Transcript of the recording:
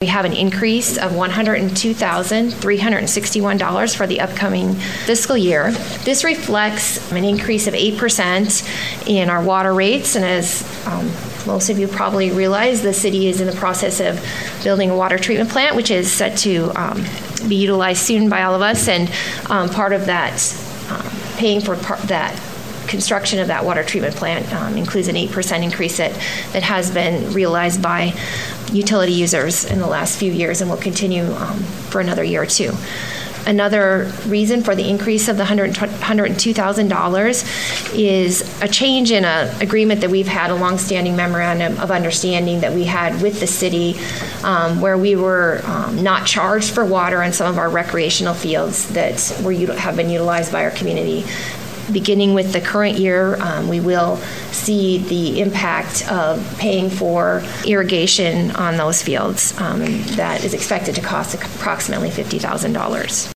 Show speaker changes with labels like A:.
A: We have an increase of $102,361 for the upcoming fiscal year. This reflects an increase of 8% in our water rates, and as most of you probably realize, the city is in the process of building a water treatment plant, which is set to be utilized soon by all of us, and part of that, paying for that construction of that water treatment plant includes an 8% increase that has been realized by utility users in the last few years and will continue for another year or two. Another reason for the increase of the $102,000 is a change in an agreement that we've had, a longstanding memorandum of understanding that we had with the city, where we were not charged for water on some of our recreational fields that have been utilized by our community. Beginning with the current year, we will see the impact of paying for irrigation on those fields. That is expected to cost approximately $50,000.